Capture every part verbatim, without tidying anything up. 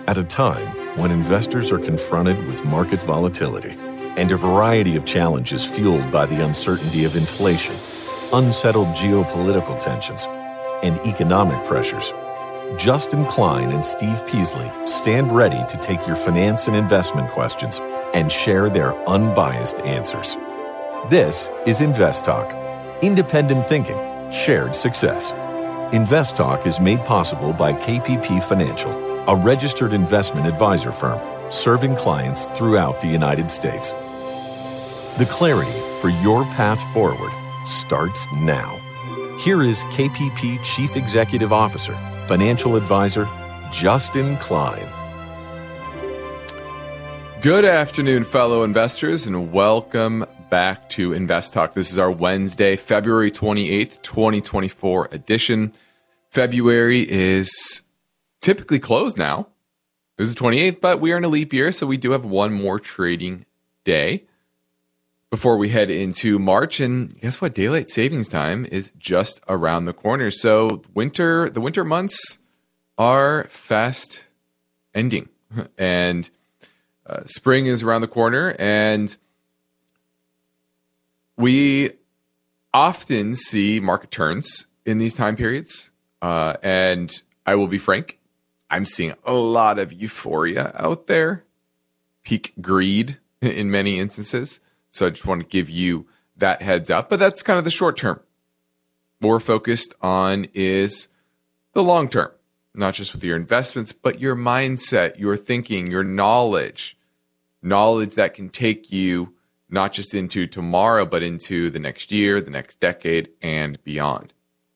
At a time when investors are confronted with market volatility and a variety of challenges fueled by the uncertainty of inflation, unsettled geopolitical tensions, and economic pressures, Justin Klein and Steve Peasley stand ready to take your finance and investment questions and share their unbiased answers. This is Invest Talk, independent thinking, shared success. Invest Talk is made possible by K P P Financial, a registered investment advisor firm serving clients throughout the United States. The clarity for your path forward starts now. Here is K P P Chief Executive Officer, Financial Advisor, Justin Klein. Good afternoon, fellow investors, and welcome back to Invest Talk. This is our Wednesday, February twenty-eighth, twenty twenty-four edition. February is typically closed now. This is the twenty-eighth, but we are in a leap year, so we do have one more trading day before we head into March. And guess what? Daylight savings time is just around the corner. So winter, the winter months are fast ending, and uh, spring is around the corner. And we often see market turns in these time periods. Uh, and I will be frank, I'm seeing a lot of euphoria out there, peak greed in many instances. So I just want to give you that heads up. But that's kind of the short term. What we're focused on is the long term, not just with your investments, but your mindset, your thinking, your knowledge, knowledge that can take you not just into tomorrow, but into the next year, the next decade, and beyond.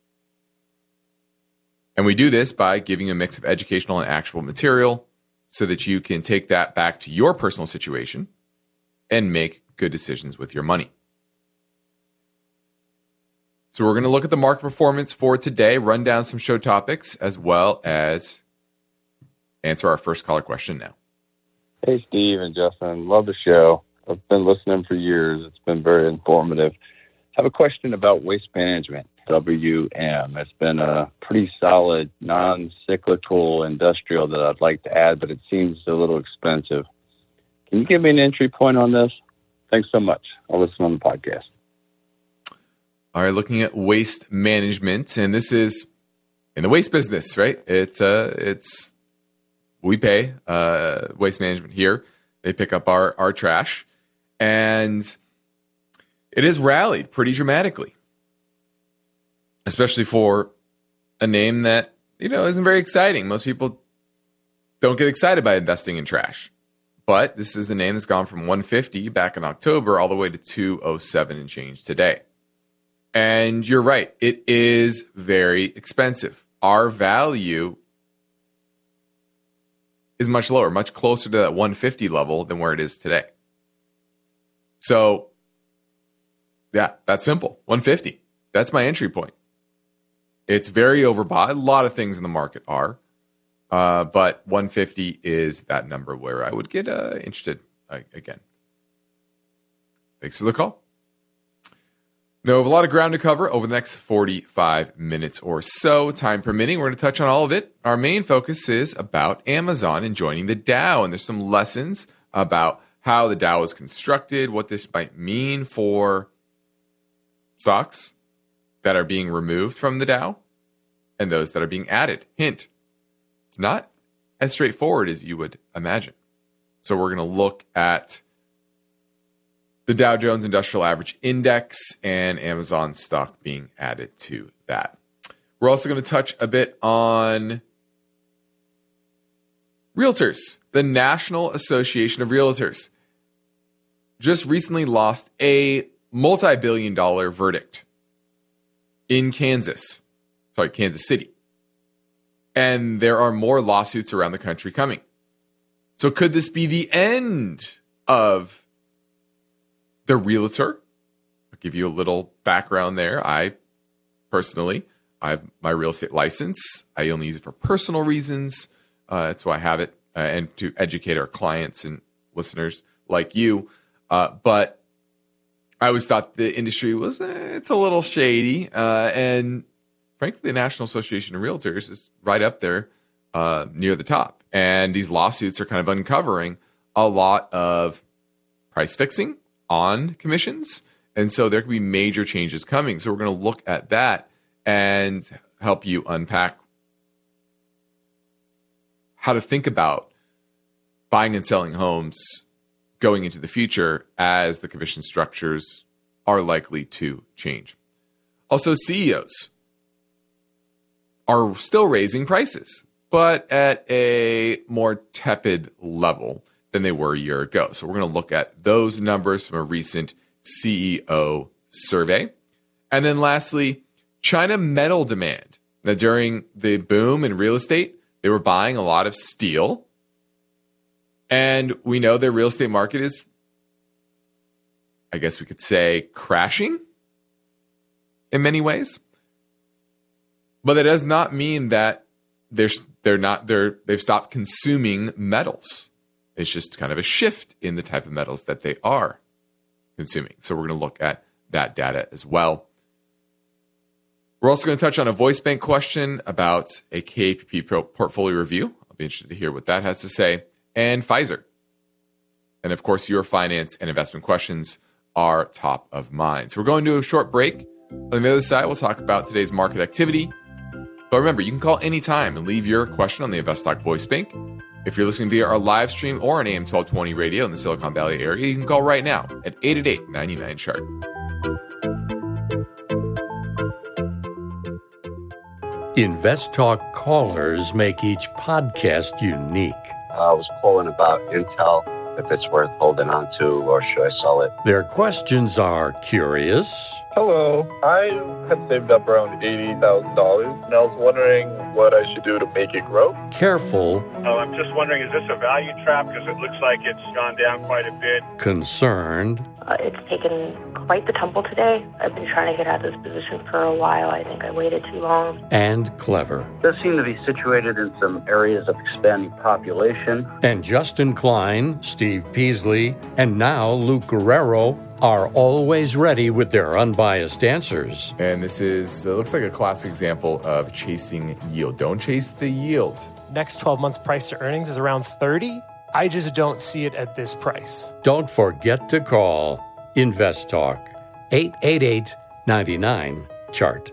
And we do this by giving a mix of educational and actual material so that you can take that back to your personal situation and make good decisions with your money. So we're going to look at the market performance for today, run down some show topics, as well as answer our first caller question now. Hey, Steve and Justin. Love the show. I've been listening for years. It's been very informative. I have a question about Waste Management, W M. It's been a pretty solid, non-cyclical industrial that I'd like to add, but it seems a little expensive. Can you give me an entry point on this? Thanks so much. I'll listen on the podcast. All right, looking at Waste Management, and this is in the waste business, right? It's uh, it's we pay uh, Waste Management here. They pick up our our trash, and it has rallied pretty dramatically, especially for a name that, you know, isn't very exciting. Most people don't get excited by investing in trash. But this is the name that's gone from one fifty back in October all the way to two oh seven and change today. And you're right, it is very expensive. Our value is much lower, much closer to that one fifty level than where it is today. So, yeah, that's simple. one fifty. That's my entry point. It's very overbought. A lot of things in the market are. Uh, but one fifty is that number where I would get uh, interested uh, again. Thanks for the call. Now, we have a lot of ground to cover over the next forty-five minutes or so. Time permitting, we're going to touch on all of it. Our main focus is about Amazon and joining the Dow. And there's some lessons about how the Dow is constructed, what this might mean for stocks that are being removed from the Dow and those that are being added. Hint. It's not as straightforward as you would imagine. So we're going to look at the Dow Jones Industrial Average Index and Amazon stock being added to that. We're also going to touch a bit on realtors. The National Association of Realtors just recently lost a multi-billion dollar verdict in Kansas. Sorry, Kansas City. And there are more lawsuits around the country coming. So could this be the end of the realtor? I'll give you a little background there. I personally, I have my real estate license. I only use it for personal reasons. Uh, that's why I have it, uh, and to educate our clients and listeners like you. Uh, but I always thought the industry was, eh, it's a little shady. Uh, and frankly, the National Association of Realtors is right up there uh, near the top. And these lawsuits are kind of uncovering a lot of price fixing on commissions. And so there could be major changes coming. So we're going to look at that and help you unpack how to think about buying and selling homes going into the future as the commission structures are likely to change. Also, C E Os are still raising prices, but at a more tepid level than they were a year ago. So we're going to look at those numbers from a recent C E O survey. And then lastly, China metal demand. Now, during the boom in real estate, they were buying a lot of steel. And we know their real estate market is, I guess we could say, crashing in many ways. But that does not mean that they're they're not they're they've stopped consuming metals. It's just kind of a shift in the type of metals that they are consuming. So we're going to look at that data as well. We're also going to touch on a voice bank question about a K A P P portfolio review. I'll be interested to hear what that has to say. And Pfizer. And of course, your finance and investment questions are top of mind. So we're going to a short break. On the other side, we'll talk about today's market activity. But remember, you can call anytime and leave your question on the InvestTalk Voice Bank. If you're listening via our live stream or on A M twelve twenty radio in the Silicon Valley area, you can call right now at eight eight eight, nine nine, chart. InvestTalk callers make each podcast unique. I was calling about Intel, if it's worth holding on to, or should I sell it? Their questions are curious. Hello. I had saved up around eighty thousand dollars, and I was wondering what I should do to make it grow. Careful. Oh, I'm just wondering, is this a value trap? Because it looks like it's gone down quite a bit. Concerned. Uh, it's taken quite the tumble today. I've been trying to get out of this position for a while. I think I waited too long. And clever. It does seem to be situated in some areas of expanding population. And Justin Klein, Steve Peasley, and now Luke Guerrero are always ready with their unbiased answers. And this is, uh, looks like a classic example of chasing yield. Don't chase the yield. Next twelve months price to earnings is around thirty. I just don't see it at this price. Don't forget to call InvestTalk, eight eight eight, nine nine, chart.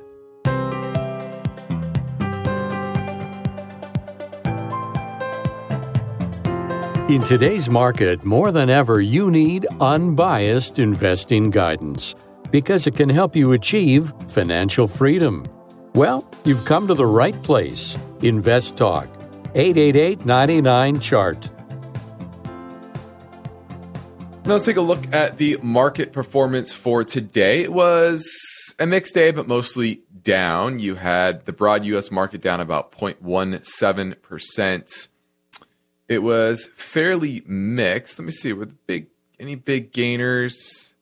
In today's market, more than ever, you need unbiased investing guidance because it can help you achieve financial freedom. Well, you've come to the right place. InvestTalk, eight eight eight, nine nine, chart. Now let's take a look at the market performance for today. It was a mixed day, but mostly down. You had the broad U S market down about zero point one seven percent. It was fairly mixed. Let me see, were the big any big gainers?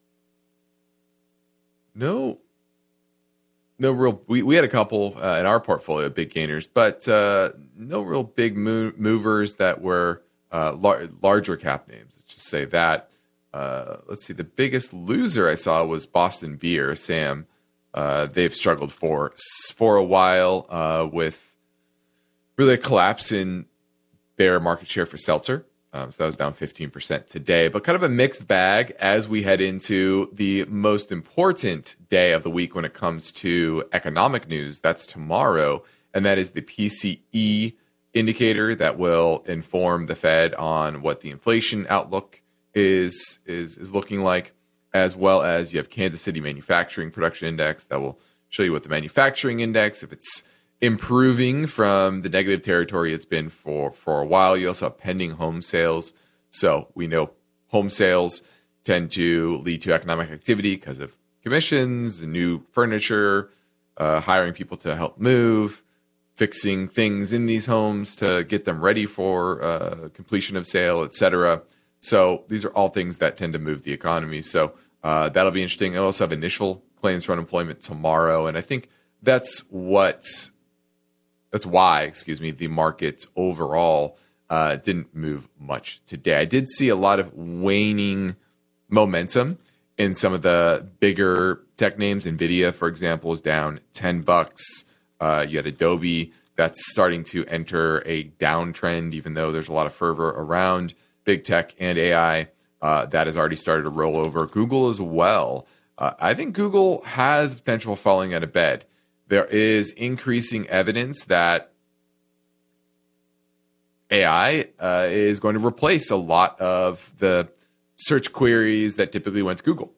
No. No real, we, we had a couple uh, in our portfolio, big gainers, but uh, no real big move, movers that were uh, lar- larger cap names. Let's just say that. Uh, let's see, the biggest loser I saw was Boston Beer, Sam. Uh, they've struggled for for a while uh, with really a collapse in their market share for seltzer. Um, so that was down fifteen percent today, but kind of a mixed bag as we head into the most important day of the week when it comes to economic news. That's tomorrow, and that is the P C E indicator that will inform the Fed on what the inflation outlook is is is looking like, as well as you have Kansas City Manufacturing Production Index that will show you what the manufacturing index, if it's improving from the negative territory it's been for, for a while. You also have pending home sales. So we know home sales tend to lead to economic activity because of commissions, new furniture, uh, hiring people to help move, fixing things in these homes to get them ready for uh, completion of sale, et cetera. So these are all things that tend to move the economy. So uh, that'll be interesting. I also have initial claims for unemployment tomorrow. And I think that's what... That's why, excuse me, the markets overall uh, didn't move much today. I did see a lot of waning momentum in some of the bigger tech names. NVIDIA, for example, is down ten bucks. Uh, you had Adobe that's starting to enter a downtrend, even though there's a lot of fervor around big tech and A I. Uh, that has already started to roll over. Google as well. Uh, I think Google has potential falling out of bed. There is increasing evidence that A I uh, is going to replace a lot of the search queries that typically went to Google.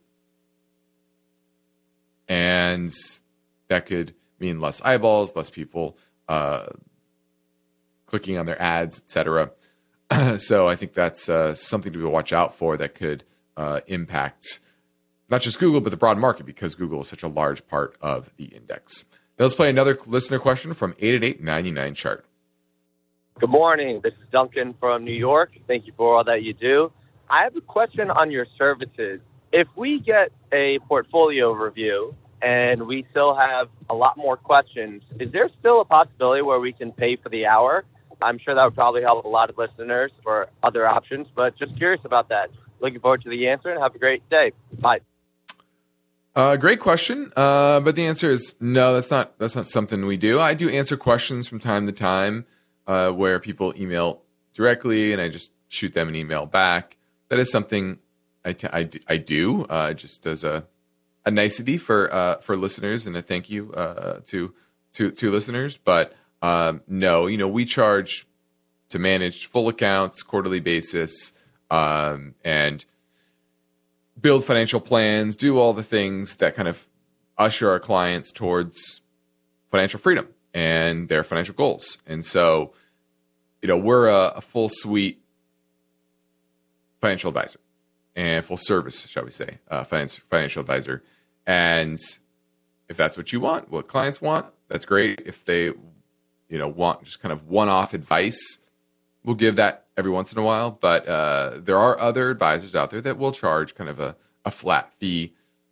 And that could mean less eyeballs, less people uh, clicking on their ads, et cetera. So I think that's uh, something to watch out for that could uh, impact not just Google, but the broad market, because Google is such a large part of the index. Now let's play another listener question from eight eight eight, nine nine, chart. Good morning. This is Duncan from New York. Thank you for all that you do. I have a question on your services. If we get a portfolio review and we still have a lot more questions, is there still a possibility where we can pay for the hour? I'm sure that would probably help a lot of listeners for other options, but just curious about that. Looking forward to the answer, and have a great day. Bye. Uh, great question, uh, but the answer is no. That's not that's not something we do. I do answer questions from time to time uh, where people email directly, and I just shoot them an email back. That is something I, t- I, d- I do uh, just as a a nicety for uh, for listeners, and a thank you uh, to to to listeners, but. Um, no, you know, we charge to manage full accounts, quarterly basis, um, and build financial plans, do all the things that kind of usher our clients towards financial freedom and their financial goals. And so, you know, we're a, a full suite financial advisor and full service, shall we say, uh, finance, financial advisor. And if that's what you want, what clients want, that's great. If they you know, want just kind of one-off advice, we'll give that every once in a while. But uh, there are other advisors out there that will charge kind of a, a flat fee.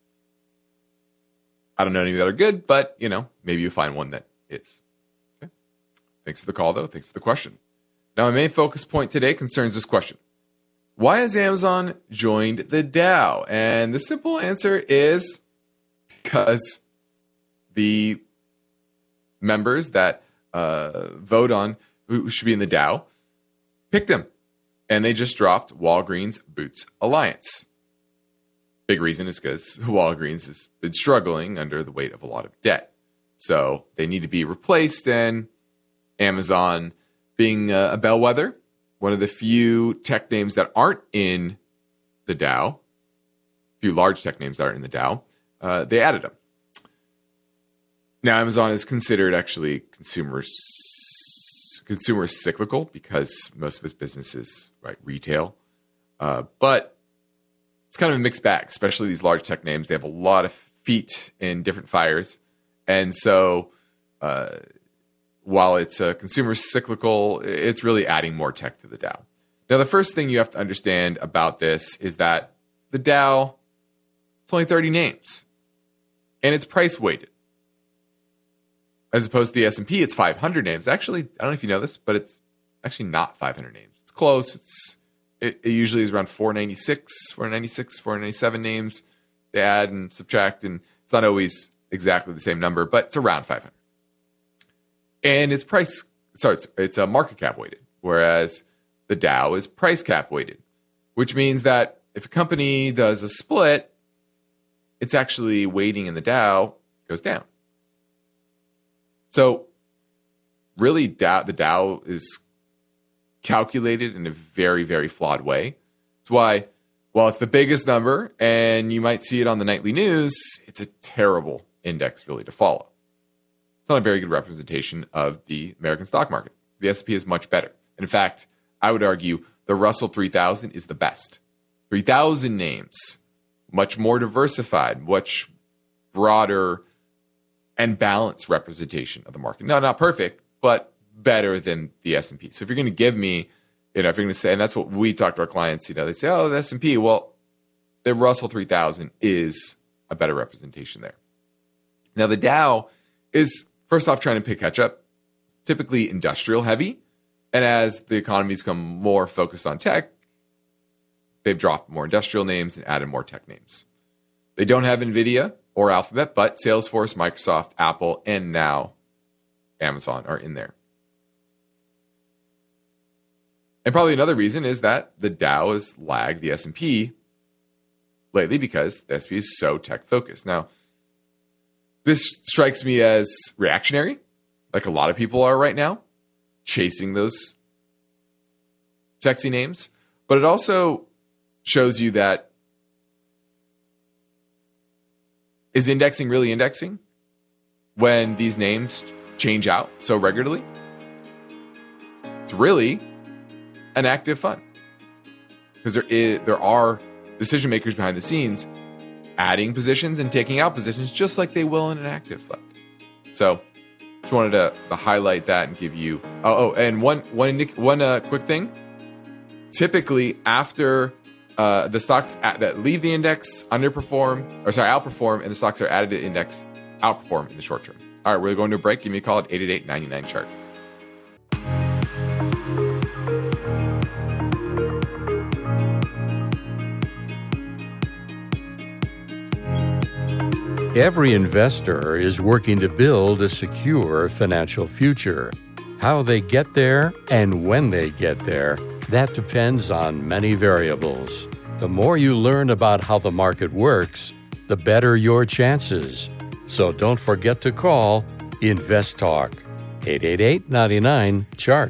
I don't know any that are good, but, you know, maybe you find one that is. Okay. Thanks for the call, though. Thanks for the question. Now, my main focus point today concerns this question. Why has Amazon joined the Dow? And the simple answer is because the members that Uh, vote on who should be in the Dow, picked him. And they just dropped Walgreens Boots Alliance. Big reason is because Walgreens has been struggling under the weight of a lot of debt. So they need to be replaced. And Amazon, being a, a bellwether, one of the few tech names that aren't in the Dow, few large tech names that aren't in the Dow, uh, they added them. Now, Amazon is considered actually consumer, consumer cyclical because most of its business is right, retail. Uh, but it's kind of a mixed bag, especially these large tech names. They have a lot of feet in different fires. And so uh, while it's a consumer cyclical, it's really adding more tech to the Dow. Now, the first thing you have to understand about this is that the Dow, it's only thirty names. And it's price weighted. As opposed to the S and P, it's five hundred names. Actually, I don't know if you know this, but it's actually not five hundred names. It's close. It's It, it usually is around four ninety-six, four ninety-six, four ninety-seven names. They add and subtract, and it's not always exactly the same number, but it's around five hundred. And it's price, sorry, it's, it's a market cap weighted, whereas the Dow is price cap weighted, which means that if a company does a split, it's actually weighting in the Dow goes down. So really, Dow, the Dow is calculated in a very, very flawed way. That's why, while it's the biggest number and you might see it on the nightly news, it's a terrible index really to follow. It's not a very good representation of the American stock market. The S and P is much better. And in fact, I would argue the Russell three thousand is the best. three thousand names, much more diversified, much broader and balanced representation of the market. No, not perfect, but better than the S and P. So if you're going to give me, you know, if you're going to say, and that's what we talk to our clients, you know, they say, oh, the S and P, well, the Russell three thousand is a better representation there. Now, the Dow is, first off, trying to pick catch up, typically industrial heavy. And as the economy's become more focused on tech, they've dropped more industrial names and added more tech names. They don't have NVIDIA or Alphabet, but Salesforce, Microsoft, Apple, and now Amazon are in there. And probably another reason is that the Dow has lagged the S and P lately because the S and P is so tech focused. Now, this strikes me as reactionary, like a lot of people are right now, chasing those sexy names. But it also shows you that, is indexing really indexing when these names change out so regularly? It's really an active fund because there is there are decision makers behind the scenes adding positions and taking out positions just like they will in an active fund. So just wanted to, to highlight that and give you oh, oh and one one one uh, quick thing. Typically after uh, the stocks at, that leave the index underperform or sorry outperform and the stocks are added to the index outperform in the short term. All right, we're going to a break. Give me a call at eight eight eight, nine nine, chart. Every investor is working to build a secure financial future. How they get there and when they get there, that depends on many variables. The more you learn about how the market works, the better your chances. So don't forget to call Invest Talk, eight eight eight, nine nine, chart.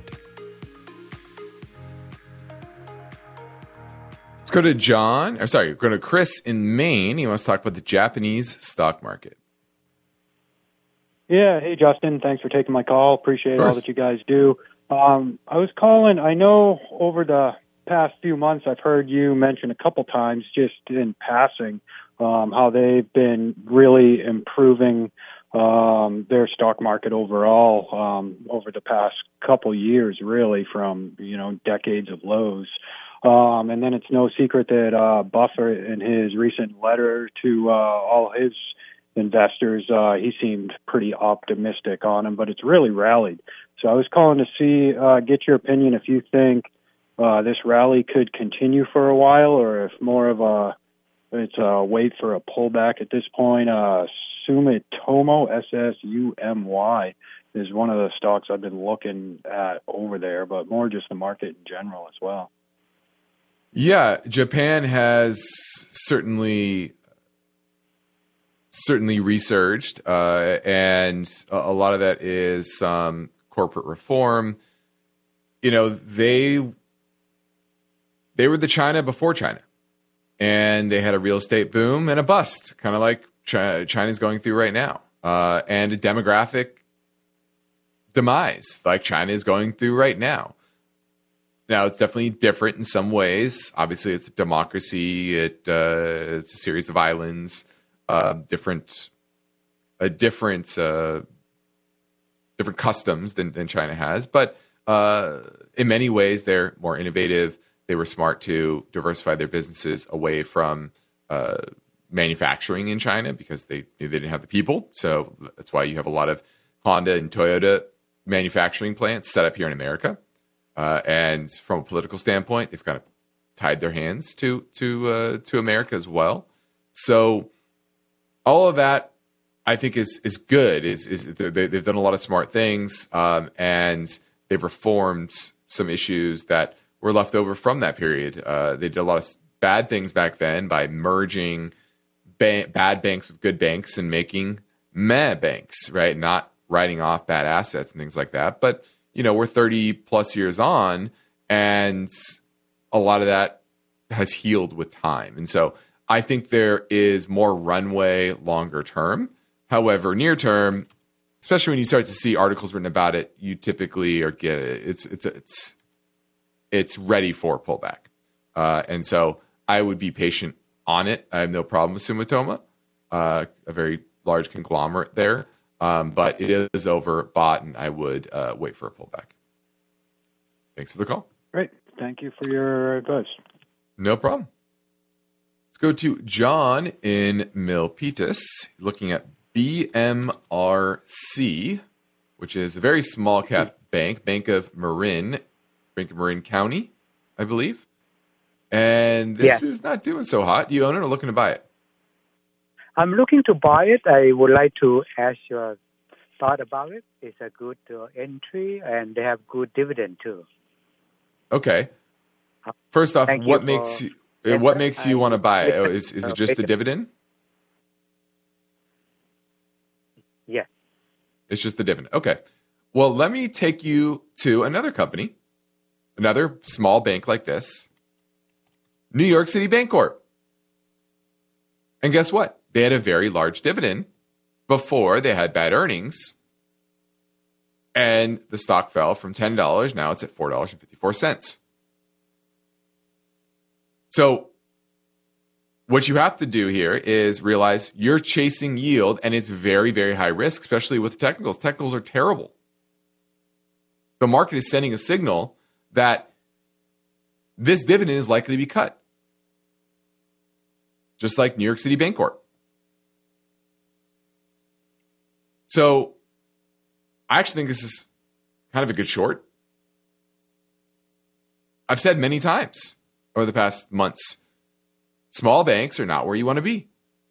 Let's go to John, or sorry, we're going to Chris in Maine. He wants to talk about the Japanese stock market. Yeah. Hey, Justin. Thanks for taking my call. Appreciate all that you guys do. Um, I was calling, I know over the past few months, I've heard you mention a couple times just in passing um, how they've been really improving um, their stock market overall um, over the past couple years, really from, you know, decades of lows. Um, and then it's no secret that uh, Buffett, in his recent letter to uh, all his investors, uh, he seemed pretty optimistic on them, but it's really rallied. So I was calling to see, uh, get your opinion if you think uh, this rally could continue for a while, or if more of a it's a wait for a pullback at this point. Uh, Sumitomo, S S U M Y, is one of the stocks I've been looking at over there, but more just the market in general as well. Yeah, Japan has certainly certainly resurged, uh, and a, a lot of that is um, corporate reform. You know, they they were the China before China, and they had a real estate boom and a bust, kind of like China, China's going through right now, uh, and a demographic demise like China is going through right now. Now, it's definitely different in some ways. Obviously, it's a democracy. It uh, it's a series of islands, uh, different, a different, uh, different customs than, than China has. But uh, in many ways, they're more innovative. They were smart to diversify their businesses away from uh, manufacturing in China because they they didn't have the people. So that's why you have a lot of Honda and Toyota manufacturing plants set up here in America. Uh, and from a political standpoint, they've kind of tied their hands to to uh, to America as well. So all of that, I think, is is good. Is is they, they've done a lot of smart things, um, and they've reformed some issues that were left over from that period. Uh, they did a lot of bad things back then by merging ba- bad banks with good banks and making meh banks, right? Not writing off bad assets and things like that, but you know, we're thirty plus years on, and a lot of that has healed with time. And so I think there is more runway longer term. However, near term, especially when you start to see articles written about it, you typically are get it's it's it's it's ready for a pullback. Uh, and so I would be patient on it. I have no problem with Sumitomo, uh, a very large conglomerate there. Um, but it is overbought, and I would uh, wait for a pullback. Thanks for the call. Great. Thank you for your advice. No problem. Let's go to John in Milpitas, looking at B M R C, which is a very small cap bank, Bank of Marin, Bank of Marin County, I believe. And this yeah. is not doing so hot. Do you own it or looking to buy it? I'm looking to buy it. I would like to ask your thought about it. It's a good uh, entry, and they have good dividend too. Okay. First off, Thank what you makes for- you, uh, what makes you want to buy it? Is is it just the dividend? Yes. It's just the dividend. Okay. Well, let me take you to another company, another small bank like this, New York City Bancorp. And guess what? They had a very large dividend before they had bad earnings. And the stock fell from ten dollars. Now it's at four dollars and fifty-four cents. So what you have to do here is realize you're chasing yield, and it's very, very high risk, especially with technicals. Technicals are terrible. The market is sending a signal that this dividend is likely to be cut, just like New York City Bancorp. So I actually think this is kind of a good short. I've said many times over the past months, small banks are not where you want to be.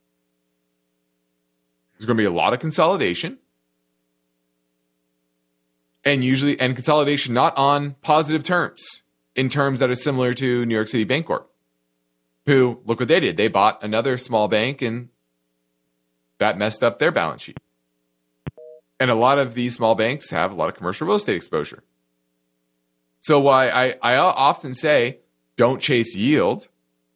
There's going to be a lot of consolidation. And usually, and consolidation not on positive terms, in terms that are similar to New York City Bancorp, who, look what they did. They bought another small bank, and that messed up their balance sheet. And a lot of these small banks have a lot of commercial real estate exposure. So why I, I often say, don't chase yield.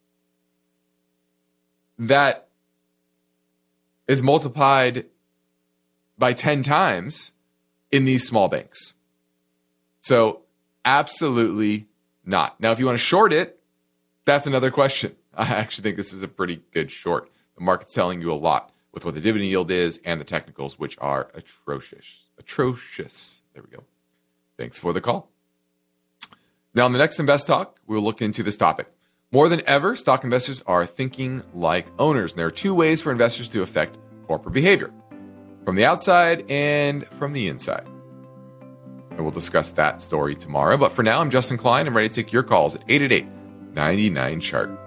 That is multiplied by ten times in these small banks. So absolutely not. Now, if you want to short it, that's another question. I actually think this is a pretty good short. The market's telling you a lot with what the dividend yield is and the technicals, which are atrocious. Atrocious. There we go. Thanks for the call. Now, in the next Invest Talk, we'll look into this topic. More than ever, stock investors are thinking like owners. And there are two ways for investors to affect corporate behavior, from the outside and from the inside. And we'll discuss that story tomorrow. But for now, I'm Justin Klein. I'm ready to take your calls at eight eight eight, nine nine, C H A R T.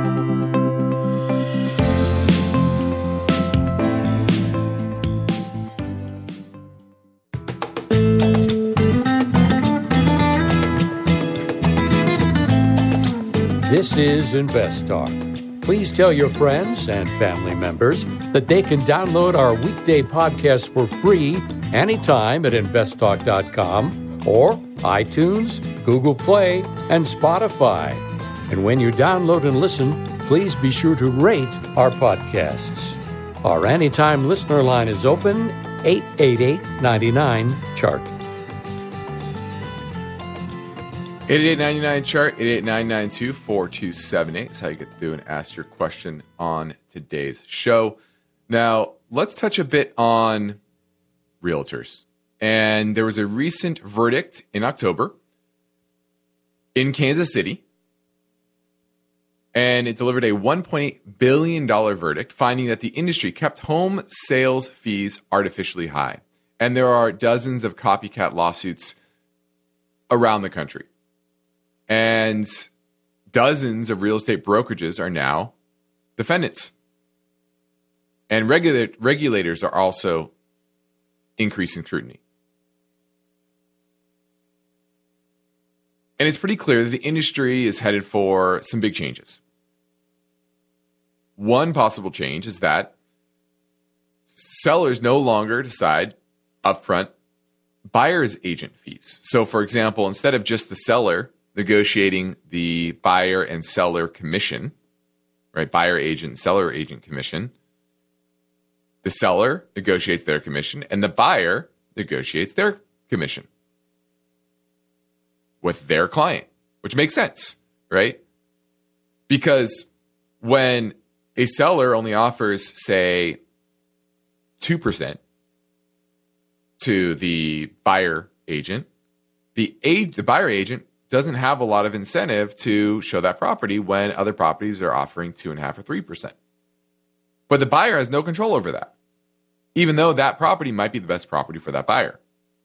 This is Invest Talk. Please tell your friends and family members that they can download our weekday podcast for free anytime at invest talk dot com or iTunes, Google Play, and Spotify. And when you download and listen, please be sure to rate our podcasts. Our anytime listener line is open, eight eight eight, nine nine, C H A R T. eight eight eight, nine nine, C H A R T, eight eight nine nine two, four two seven eight is how you get through and ask your question on today's show. Now, let's touch a bit on realtors. And there was a recent verdict in October in Kansas City, and it delivered a one point eight billion dollars verdict, finding that the industry kept home sales fees artificially high. And there are dozens of copycat lawsuits around the country. And dozens of real estate brokerages are now defendants. And regula- regulators are also increasing scrutiny. And it's pretty clear that the industry is headed for some big changes. One possible change is that sellers no longer decide upfront buyer's agent fees. So, for example, instead of just the seller negotiating the buyer and seller commission, right? Buyer agent, seller agent commission. The seller negotiates their commission and the buyer negotiates their commission with their client, which makes sense, right? Because when a seller only offers, say, two percent to the buyer agent, the, age, the buyer agent doesn't have a lot of incentive to show that property when other properties are offering two and a half or three percent. But the buyer has no control over that, even though that property might be the best property for that buyer.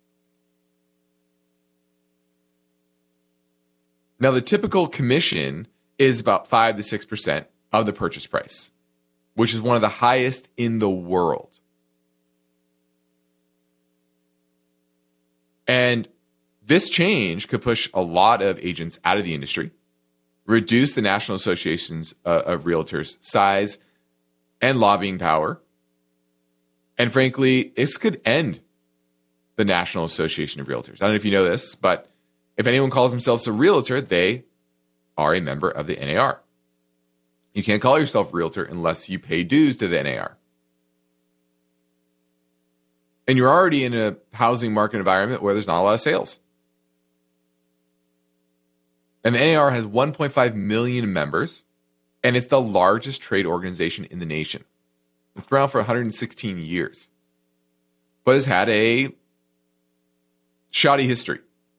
Now, the typical commission is about five to six percent of the purchase price, which is one of the highest in the world. And this change could push a lot of agents out of the industry, reduce the National Associations uh, of Realtors' size and lobbying power, and frankly, this could end the National Association of Realtors. I don't know if you know this, but if anyone calls themselves a realtor, they are a member of the N A R. You can't call yourself a realtor unless you pay dues to the N A R. And you're already in a housing market environment where there's not a lot of sales. And the N A R has one point five million members, and it's the largest trade organization in the nation. It's been around for one hundred sixteen years, but has had a shoddy history.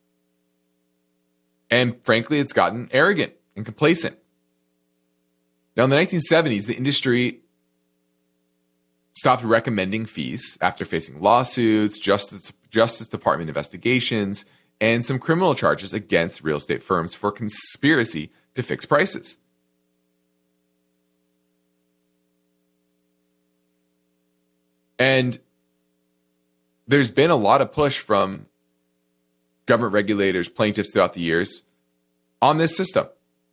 And frankly, it's gotten arrogant and complacent. Now, in the nineteen seventies, the industry stopped recommending fees after facing lawsuits, Justice, Justice Department investigations, and some criminal charges against real estate firms for conspiracy to fix prices. And there's been a lot of push from government regulators, plaintiffs throughout the years on this system.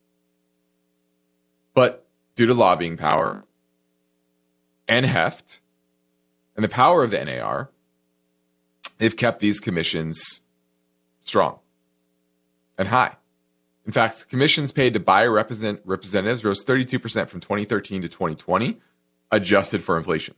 But due to lobbying power and heft and the power of the N A R, they've kept these commissions strong and high. In fact, commissions paid to buyer represent representatives rose thirty-two percent from twenty thirteen to twenty twenty, adjusted for inflation.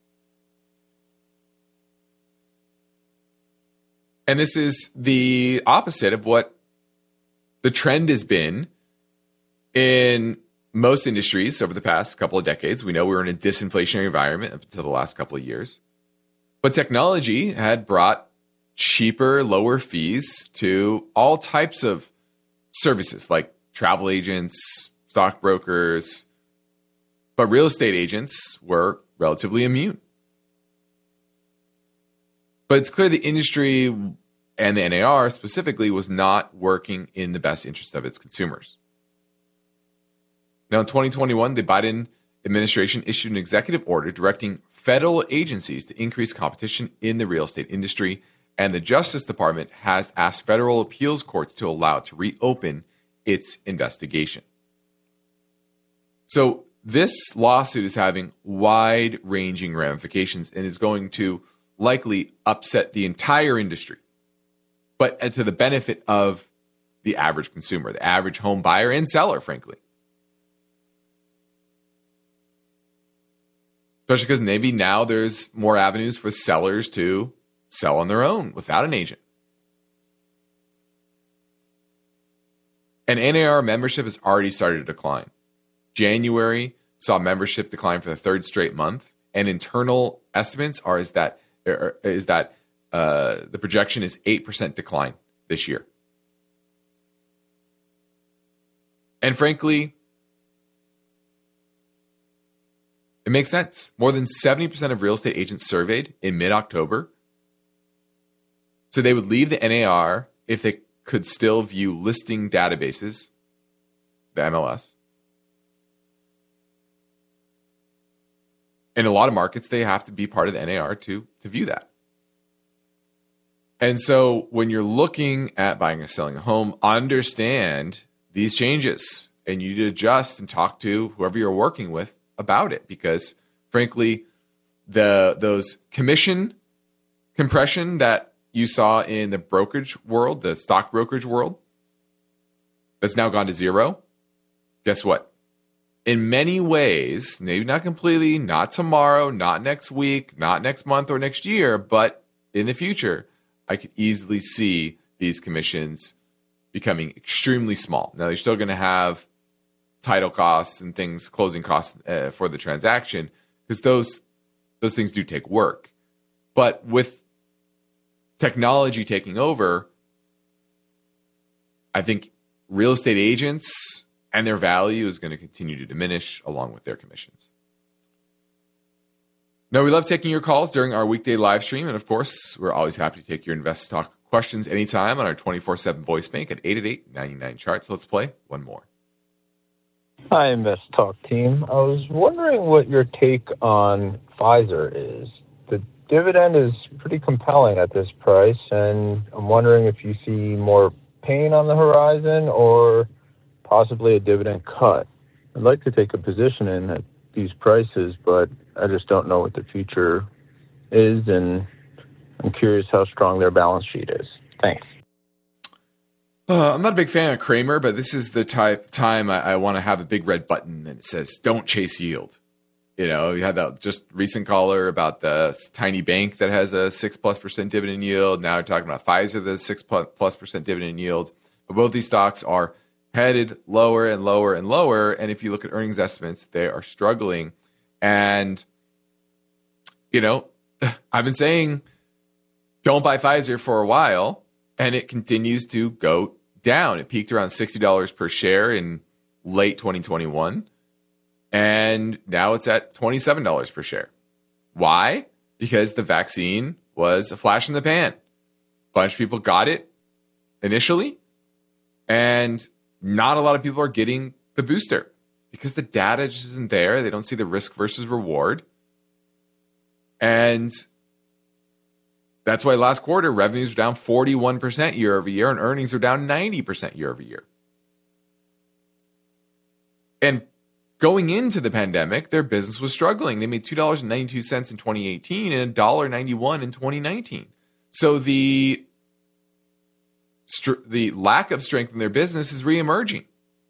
And this is the opposite of what the trend has been in most industries over the past couple of decades. We know we were in a disinflationary environment up until the last couple of years. But technology had brought cheaper, lower fees to all types of services like travel agents, stockbrokers. But real estate agents were relatively immune. But it's clear the industry and the N A R specifically was not working in the best interest of its consumers. Now, in twenty twenty-one, the Biden administration issued an executive order directing federal agencies to increase competition in the real estate industry, and the Justice Department has asked federal appeals courts to allow it to reopen its investigation. So this lawsuit is having wide-ranging ramifications and is going to likely upset the entire industry, but to the benefit of the average consumer, the average home buyer and seller, frankly. Especially because maybe now there's more avenues for sellers to sell on their own without an agent. And N A R membership has already started to decline. January saw membership decline for the third straight month, and internal estimates are is that is that uh, the projection is eight percent decline this year. And frankly, it makes sense. More than seventy percent of real estate agents surveyed in mid-October so they would leave the N A R if they could still view listing databases, the M L S. In a lot of markets, they have to be part of the N A R to, to view that. And so when you're looking at buying or selling a home, understand these changes and you need to adjust and talk to whoever you're working with about it, because frankly, the those commission compression that you saw in the brokerage world, the stock brokerage world, that's now gone to zero. Guess what? In many ways, maybe not completely, not tomorrow, not next week, not next month or next year, but in the future, I could easily see these commissions becoming extremely small. Now, you're still going to have title costs and things, closing costs uh, for the transaction, because those those things do take work. But with technology taking over, I think real estate agents and their value is going to continue to diminish along with their commissions. Now, we love taking your calls during our weekday live stream. And of course, we're always happy to take your Invest Talk questions anytime on our twenty-four seven voice bank at eight eight eight, nine nine, C H A R T. So let's play one more. Hi, Invest Talk team. I was wondering what your take on Pfizer is. The dividend is pretty compelling at this price, and I'm wondering if you see more pain on the horizon or possibly a dividend cut. I'd like to take a position in at these prices, but I just don't know what the future is, and I'm curious how strong their balance sheet is. Thanks. Uh, I'm not a big fan of Kramer, but this is the type time I, I want to have a big red button that says, don't chase yield. You know, you had that just recent caller about the tiny bank that has a six plus percent dividend yield. Now we're talking about Pfizer, the six plus percent dividend yield. But both these stocks are headed lower and lower and lower. And if you look at earnings estimates, they are struggling. And, you know, I've been saying don't buy Pfizer for a while, and it continues to go down. It peaked around sixty dollars per share in late twenty twenty-one. And now it's at twenty-seven dollars per share. Why? Because the vaccine was a flash in the pan. A bunch of people got it initially, and not a lot of people are getting the booster because the data just isn't there. They don't see the risk versus reward. And that's why last quarter revenues were down forty-one percent year over year and earnings are down ninety percent year over year. And going into the pandemic, their business was struggling. They made two dollars and ninety-two cents in twenty eighteen and one dollar and ninety-one cents in twenty nineteen. So the, the lack of strength in their business is reemerging.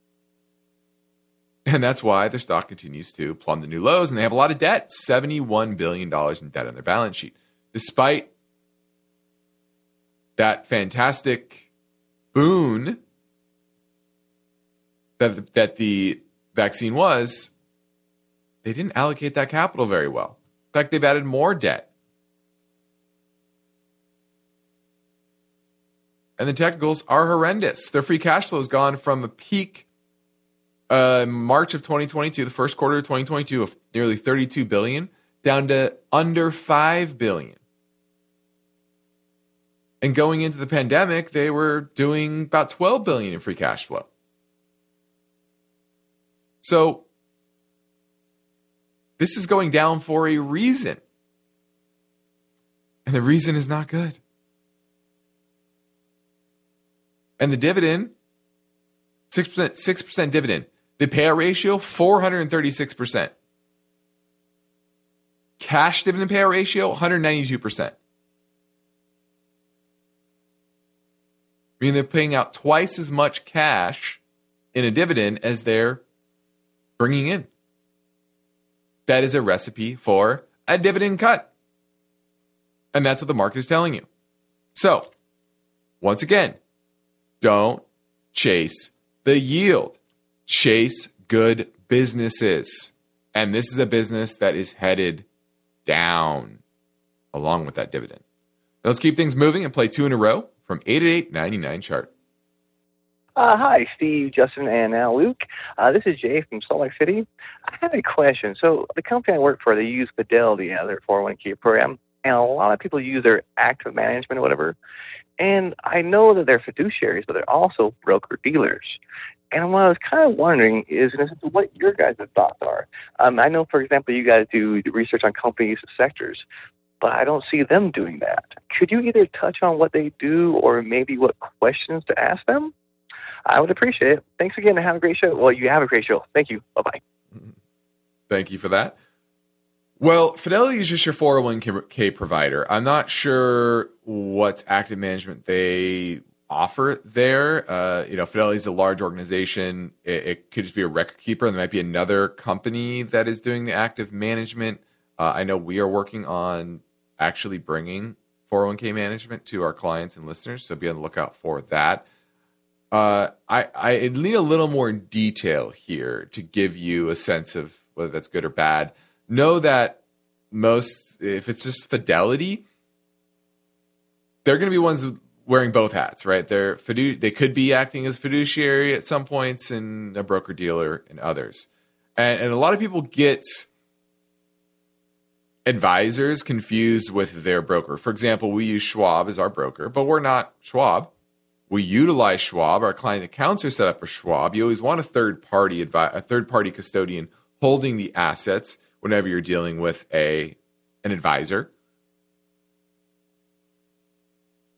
And that's why their stock continues to plumb the new lows. And they have a lot of debt, seventy-one billion dollars in debt on their balance sheet. Despite that fantastic boon that, that the vaccine was, they didn't allocate that capital very well. In fact, they've added more debt. And the technicals are horrendous. Their free cash flow has gone from a peak uh, March of twenty twenty-two, the first quarter of twenty twenty-two, of nearly thirty-two billion dollars, down to under five billion dollars. And going into the pandemic, they were doing about twelve billion dollars in free cash flow. So this is going down for a reason. And the reason is not good. And the dividend, six percent, six percent dividend. The payout ratio, four hundred thirty-six percent. Cash dividend payout ratio, one hundred ninety-two percent. I mean, they're paying out twice as much cash in a dividend as they're bringing in. That is a recipe for a dividend cut. And that's what the market is telling you. So, once again, don't chase the yield. Chase good businesses. And this is a business that is headed down along with that dividend. Now let's keep things moving and play two in a row from eight eighty-eight ninety-nine chart. Uh, hi, Steve, Justin, and now Luke. Uh, this is Jay from Salt Lake City. I have a question. So the company I work for, they use Fidelity as their four oh one k program, and a lot of people use their active management or whatever. And I know that they're fiduciaries, but they're also broker-dealers. And what I was kind of wondering is what your guys' thoughts are. Um, I know, for example, you guys do research on companies and sectors, but I don't see them doing that. Could you either touch on what they do or maybe what questions to ask them? I would appreciate it. Thanks again and have a great show. Well, you have a great show. Thank you. Bye-bye. Thank you for that. Well, Fidelity is just your four oh one k provider. I'm not sure what active management they offer there. Uh, you know, Fidelity is a large organization. It, it could just be a record keeper. There might be another company that is doing the active management. Uh, I know we are working on actually bringing four oh one k management to our clients and listeners, so be on the lookout for that. Uh, I, I need a little more detail here to give you a sense of whether that's good or bad. Know that most, if it's just Fidelity, they're going to be ones wearing both hats, right? They're fidu- they could be acting as fiduciary at some points and a broker dealer in others. And, and a lot of people get advisors confused with their broker. For example, we use Schwab as our broker, but we're not Schwab. We utilize Schwab. Our client accounts are set up for Schwab. You always want a third party advi- a third party custodian holding the assets whenever you're dealing with a an advisor.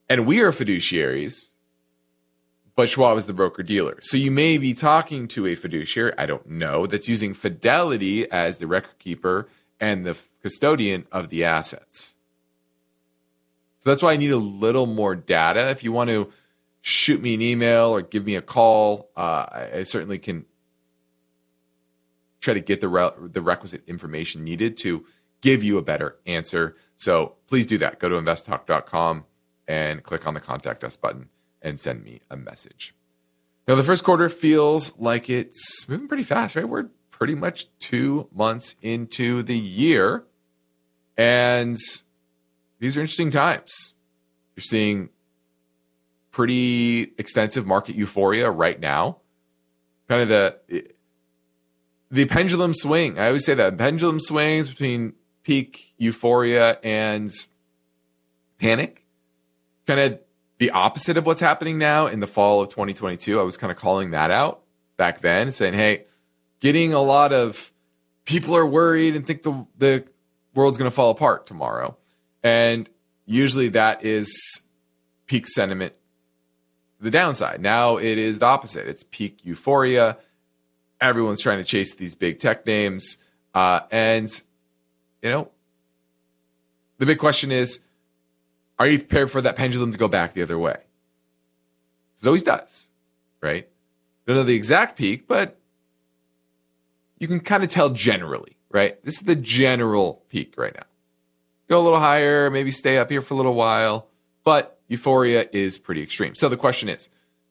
And we are fiduciaries, but Schwab is the broker-dealer. So you may be talking to a fiduciary, I don't know, that's using Fidelity as the record keeper and the custodian of the assets. So that's why I need a little more data. If you want to shoot me an email or give me a call, uh, I, I certainly can try to get the re- the requisite information needed to give you a better answer. So please do that. Go to invest talk dot com and click on the Contact Us button and send me a message. Now, the first quarter feels like it's moving pretty fast, right? We're pretty much two months into the year. And these are interesting times. You're seeing pretty extensive market euphoria right now. Kind of the the pendulum swing. I always say that pendulum swings between peak euphoria and panic. Kind of the opposite of what's happening now in the fall of twenty twenty-two. I was kind of calling that out back then, saying, hey, getting a lot of people are worried and think the, the world's going to fall apart tomorrow. And usually that is peak sentiment, the downside. Now it is the opposite. It's peak euphoria. Everyone's trying to chase these big tech names. Uh, and, you know, the big question is, are you prepared for that pendulum to go back the other way? It always does, right? Don't know the exact peak, but you can kind of tell generally, right? This is the general peak right now. Go a little higher, maybe stay up here for a little while, but euphoria is pretty extreme. So the question is,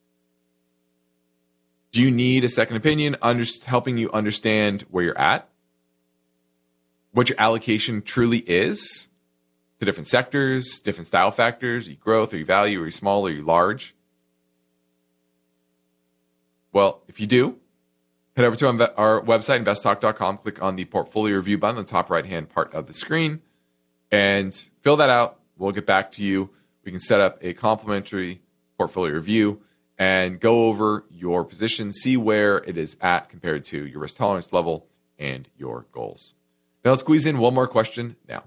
do you need a second opinion under, helping you understand where you're at? What your allocation truly is to different sectors, different style factors? Are you growth? Are you value? Are you small? Are you large? Well, if you do, head over to our website, invest talk dot com, click on the portfolio review button on the top right-hand part of the screen, and fill that out. We'll get back to you. We can set up a complimentary portfolio review and go over your position, see where it is at compared to your risk tolerance level and your goals. Now let's squeeze in one more question now.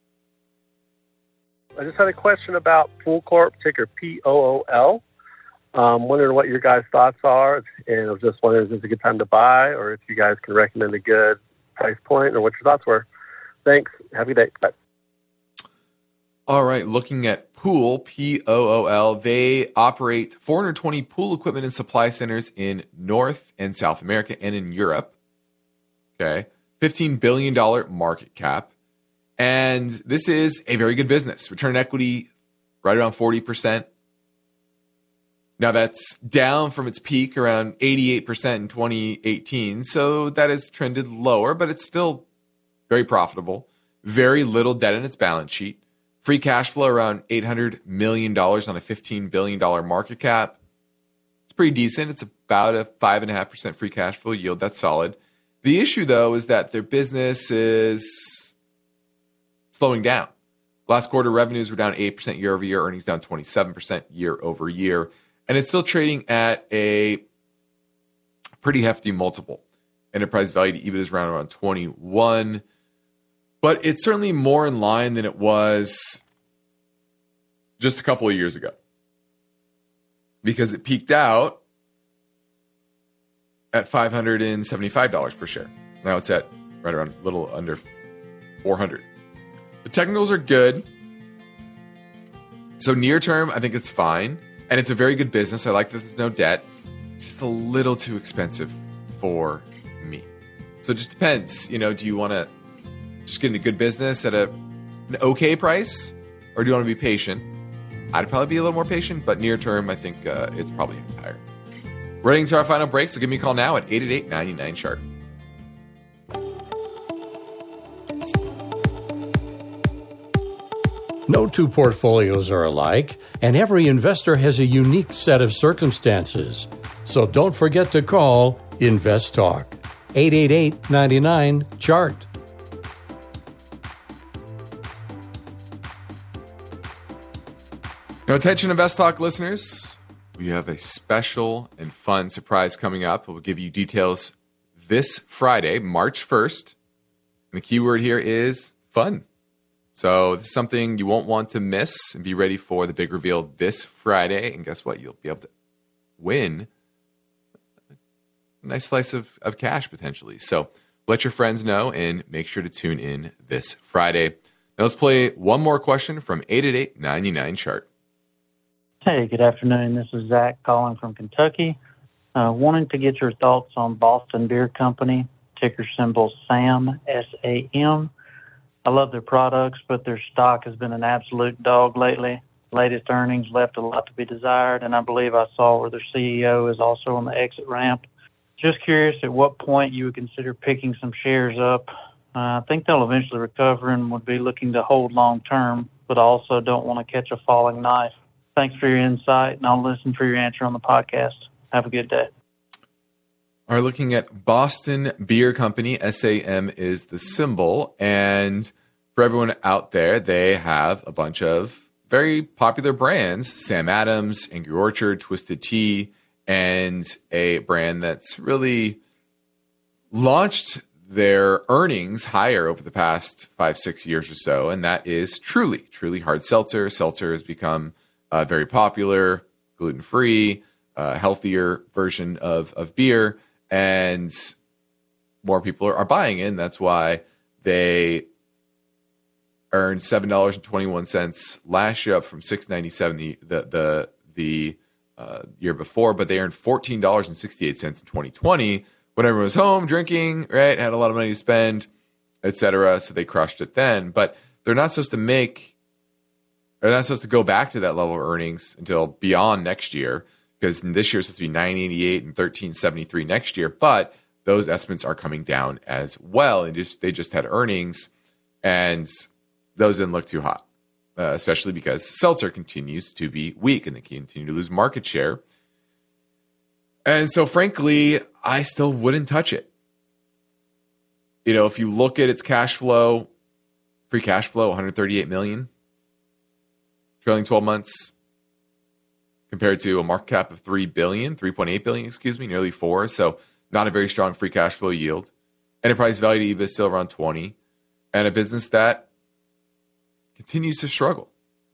I just had a question about Pool Corp, ticker P O O L. Um, wondering what your guys' thoughts are, and I was just wondering if it's a good time to buy, or if you guys can recommend a good price point, or what your thoughts were. Thanks. Have a good day. Bye. All right, looking at Pool, P O O L, they operate four hundred twenty pool equipment and supply centers in North and South America and in Europe. Okay, fifteen billion dollars market cap. And this is a very good business. Return on equity right around forty percent. Now that's down from its peak around eighty-eight percent in twenty eighteen. So that has trended lower, but it's still very profitable. Very little debt in its balance sheet. Free cash flow around eight hundred million dollars on a fifteen billion dollars market cap. It's pretty decent. It's about a five point five percent free cash flow yield. That's solid. The issue, though, is that their business is slowing down. Last quarter, revenues were down eight percent year over year, earnings down twenty-seven percent year over year. And it's still trading at a pretty hefty multiple. Enterprise value to E B I T is around, around twenty-one. But it's certainly more in line than it was just a couple of years ago. Because it peaked out at five hundred seventy-five dollars per share. Now it's at right around a little under four hundred. The technicals are good. So near term, I think it's fine. And it's a very good business. I like that there's no debt. It's just a little too expensive for me. So it just depends. You know, do you want to just get into good business at a, an okay price? Or do you want to be patient? I'd probably be a little more patient, but near term, I think uh, it's probably higher. We're heading to our final break, so give me a call now at eight eight eight, nine nine, chart. No two portfolios are alike, and every investor has a unique set of circumstances. So don't forget to call Invest Talk. eight eight eight, nine nine, chart. Now, attention Invest Talk listeners. We have a special and fun surprise coming up. We'll give you details this Friday, March first. And the keyword here is fun. So this is something you won't want to miss, and be ready for the big reveal this Friday. And guess what? You'll be able to win a nice slice of, of cash potentially. So let your friends know and make sure to tune in this Friday. Now let's play one more question from eight eight eight, nine nine, chart. Hey, good afternoon. This is Zach calling from Kentucky. Uh, wanting to get your thoughts on Boston Beer Company, ticker symbol SAM, S A M. I love their products, but their stock has been an absolute dog lately. Latest earnings left a lot to be desired, and I believe I saw where their C E O is also on the exit ramp. Just curious at what point you would consider picking some shares up. Uh, I think they'll eventually recover and would be looking to hold long term, but I also don't want to catch a falling knife. Thanks for your insight, and I'll listen for your answer on the podcast. Have a good day. Are looking at Boston Beer Company. S A M is the symbol. And for everyone out there, they have a bunch of very popular brands. Sam Adams, Angry Orchard, Twisted Tea, and a brand that's really launched their earnings higher over the past five, six years or so. And that is Truly. Truly Hard Seltzer. Seltzer has become uh, very popular, gluten-free, uh, healthier version of, of beer. And more people are, are buying it. And that's why they earned seven dollars and twenty-one cents last year, up from six dollars and ninety-seven cents the the the, the uh, year before. But they earned fourteen dollars and sixty-eight cents in twenty twenty when everyone was home drinking, right? Had a lot of money to spend, et cetera. So they crushed it then. But they're not supposed to make, they're not supposed to go back to that level of earnings until beyond next year, because this year is supposed to be nine eighty-eight and thirteen seventy-three next year. But those estimates are coming down as well. And just they just had earnings, and those didn't look too hot, uh, especially because seltzer continues to be weak and they continue to lose market share. And so, frankly, I still wouldn't touch it. You know, if you look at its cash flow, free cash flow, one hundred thirty-eight million dollars, trailing twelve months, compared to a market cap of three billion dollars, three point eight billion dollars, excuse me, nearly four. So not a very strong free cash flow yield. Enterprise value to E B I T is still around twenty. And a business that continues to struggle.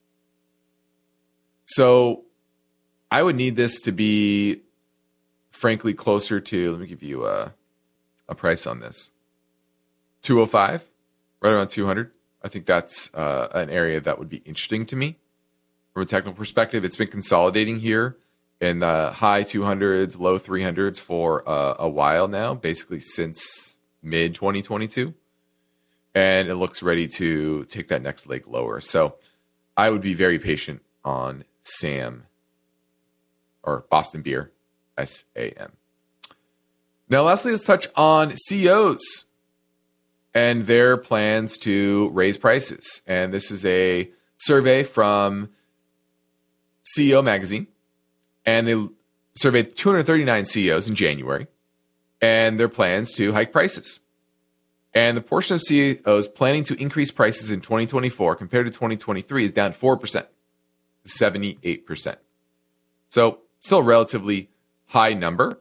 So I would need this to be, frankly, closer to, let me give you a, a price on this. two oh five, right around two hundred. I think that's uh, an area that would be interesting to me. From a technical perspective, it's been consolidating here in the high two hundreds, low three hundreds for uh, a while now, basically since mid twenty twenty-two. And it looks ready to take that next leg lower. So I would be very patient on SAM, or Boston Beer, S A M. Now, lastly, let's touch on C E Os and their plans to raise prices. And this is a survey from C E O Magazine, and they surveyed two hundred thirty-nine C E Os in January, and their plans to hike prices. And the portion of C E Os planning to increase prices in twenty twenty-four compared to twenty twenty-three is down four percent to seventy-eight percent. So still a relatively high number.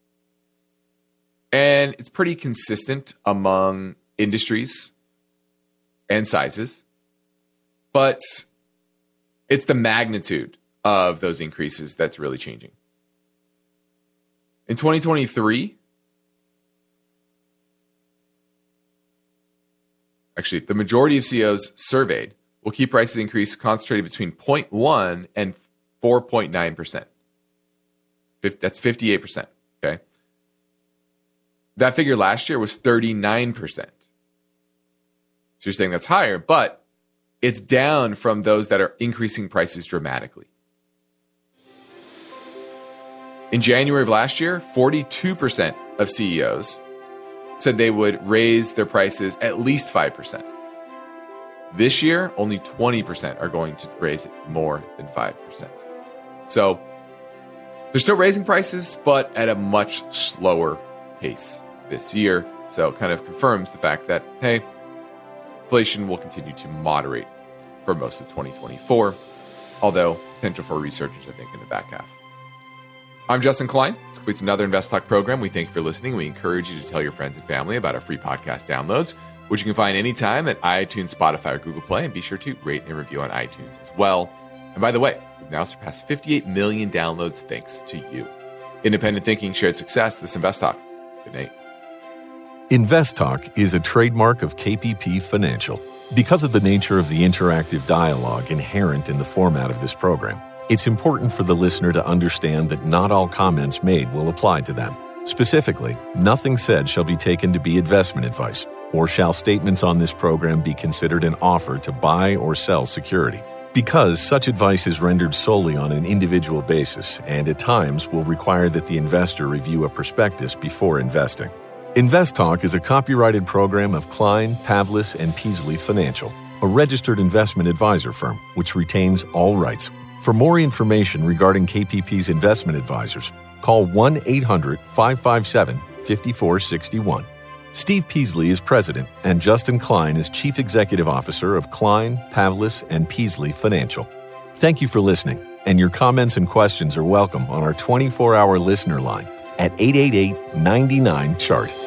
And it's pretty consistent among industries and sizes. But it's the magnitude of those increases that's really changing. In twenty twenty-three, actually, the majority of C E Os surveyed will keep prices increase concentrated between zero point one and four point nine percent. That's fifty-eight percent, okay? That figure last year was thirty-nine percent. So you're saying that's higher, but it's down from those that are increasing prices dramatically. In January of last year, forty-two percent of C E Os said they would raise their prices at least five percent. This year, only twenty percent are going to raise it more than five percent. So they're still raising prices, but at a much slower pace this year. So it kind of confirms the fact that, hey, inflation will continue to moderate for most of twenty twenty-four, although potential for resurgence, I think, in the back half. I'm Justin Klein. This completes another Invest Talk program. We thank you for listening. We encourage you to tell your friends and family about our free podcast downloads. which you can find anytime at iTunes, Spotify, or Google Play. And be sure to rate and review on iTunes as well. And by the way, we've now surpassed fifty-eight million downloads thanks to you. Independent thinking, shared success. This is Invest Talk. Good night. Invest Talk is a trademark of K P P Financial. Because of the nature of the interactive dialogue inherent in the format of this program, it's important for the listener to understand that not all comments made will apply to them. Specifically, nothing said shall be taken to be investment advice, or shall statements on this program be considered an offer to buy or sell security. Because such advice is rendered solely on an individual basis and at times will require that the investor review a prospectus before investing. Invest Talk is a copyrighted program of Klein, Pavlis, and Peasley Financial, a registered investment advisor firm which retains all rights. For more information regarding K P P's investment advisors, call one eight hundred, five five seven, five four six one. Steve Peasley is president, and Justin Klein is chief executive officer of Klein, Pavlis, and Peasley Financial. Thank you for listening, and your comments and questions are welcome on our twenty-four hour listener line at eight eight eight, nine nine, C H A R T.